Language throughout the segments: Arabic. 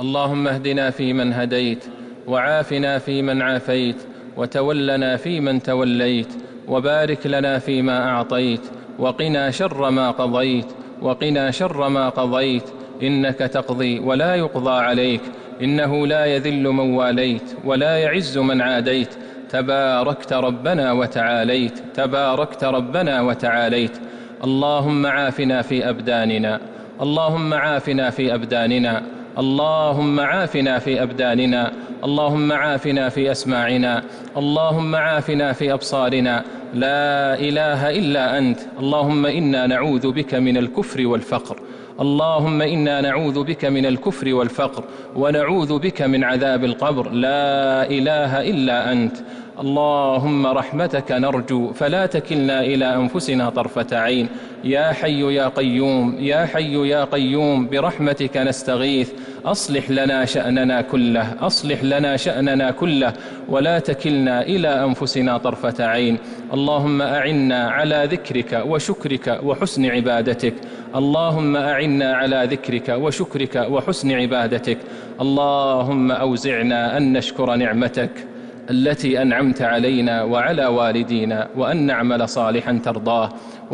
اللهم اهدنا فيمن هديت، وعافنا فيمن عافيت، وتولنا فيمن توليت، وبارك لنا فيما أعطيت، وقنا شر ما قضيت، وقنا شر ما قضيت، إنك تقضي ولا يقضى عليك، إنه لا يذل من واليت ولا يعز من عاديت، تباركت ربنا وتعاليت، تباركت ربنا وتعاليت. اللهم عافنا في أبداننا، اللهم عافنا في أبداننا، اللهم عافنا في أبداننا، اللهم عافنا في أسماعنا، اللهم عافنا في أبصارنا، لا إله إلا أنت. اللهم إنا نعوذ بك من الكفر والفقر، اللهم إنا نعوذ بك من الكفر والفقر، ونعوذ بك من عذاب القبر، لا إله إلا أنت. اللهم رحمتك نرجو فلا تكلنا إلى أنفسنا طرفة عين، يا حي يا قيوم، يا حي يا قيوم، برحمتك نستغيث. أصلح لنا شأننا كله، أصلح لنا شأننا كله، ولا تكلنا إلى أنفسنا طرفة عين. اللهم أعنا على ذكرك وشكرك وحسن عبادتك، اللهم أعنا على ذكرك وشكرك وحسن عبادتك. اللهم أوزعنا أن نشكر نعمتك التي أنعمت علينا وعلى والدينا، وأن نعمل صالحا ترضاه،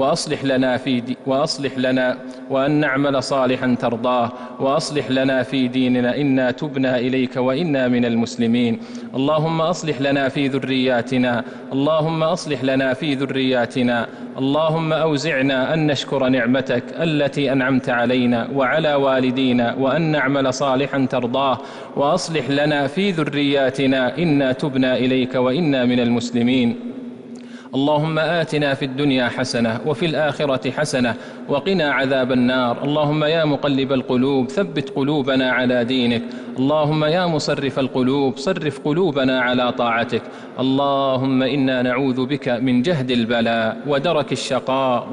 وأن نعمل صالحا ترضاه، وأصلح لنا في ديننا، إنا تبنا إليك وإنا من المسلمين. اللهم أصلح لنا في ذرياتنا، اللهم أصلح لنا في ذرياتنا. اللهم أوزعنا أن نشكر نعمتك التي أنعمت علينا وعلى والدينا، وأن نعمل صالحا ترضاه، وأصلح لنا في ذرياتنا، إنا تبنا إليك وإنا من المسلمين. اللهم آتنا في الدنيا حسنة وفي الآخرة حسنة وقنا عذاب النار. اللهم يا مقلب القلوب ثبت قلوبنا على دينك، اللهم يا مصرف القلوب صرف قلوبنا على طاعتك. اللهم إنا نعوذ بك من جهد البلاء ودرك الشقاء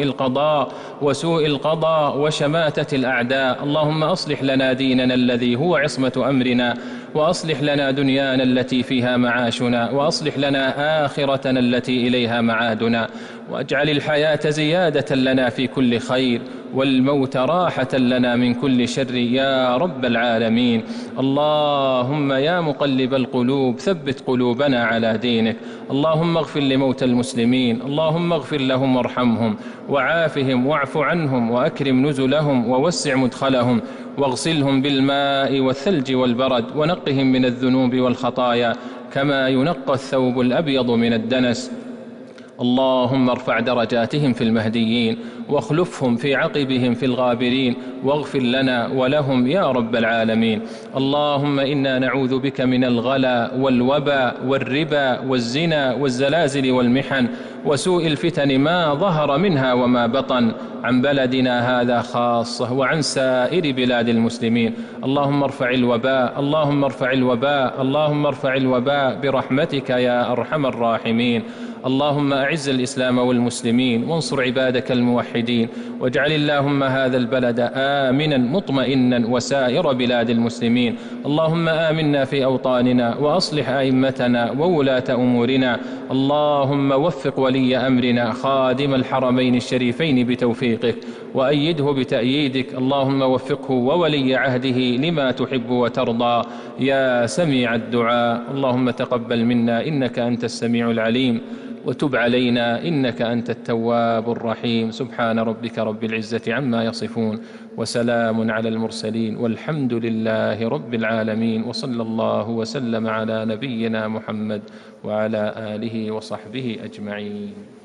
وسوء القضاء وشماتة الأعداء. اللهم أصلح لنا ديننا الذي هو عصمة أمرنا، وأصلح لنا دنيانا التي فيها معاشنا، وأصلح لنا آخرتنا التي إليها معادنا، واجعل الحياة زيادة لنا في كل خير، والموت راحة لنا من كل شر يا رب العالمين. اللهم يا مقلب القلوب ثبت قلوبنا على دينك. اللهم اغفر لموتى المسلمين، اللهم اغفر لهم وارحمهم وعافهم واعف عنهم وأكرم نزلهم ووسع مدخلهم، واغسلهم بالماء والثلج والبرد، ونقهم من الذنوب والخطايا كما ينقى الثوب الأبيض من الدنس. اللهم ارفع درجاتهم في المهديين، واخلفهم في عقبهم في الغابرين، واغفر لنا ولهم يا رب العالمين. اللهم إنا نعوذ بك من الغلا والوباء والربا والزنا والزلازل والمحن وسوء الفتن ما ظهر منها وما بطن، عن بلدنا هذا خاصة وعن سائر بلاد المسلمين. اللهم ارفع الوباء، اللهم ارفع الوباء، اللهم ارفع الوباء برحمتك يا أرحم الراحمين. اللهم أعز الإسلام والمسلمين، وانصر عبادك الموحدين، واجعل اللهم هذا البلد آمنا مطمئنا وسائر بلاد المسلمين. اللهم آمنا في أوطاننا، وأصلح أئمتنا وولاة أمورنا. اللهم وفق ولي أمرنا خادم الحرمين الشريفين بتوفيقك، وأيده بتأييدك. اللهم وفقه وولي عهده لما تحب وترضى يا سميع الدعاء. اللهم تقبل منا إنك أنت السميع العليم، وتب علينا إنك أنت التواب الرحيم. سبحان ربك رب العزة عما يصفون، وسلام على المرسلين، والحمد لله رب العالمين، وصلى الله وسلم على نبينا محمد وعلى آله وصحبه أجمعين.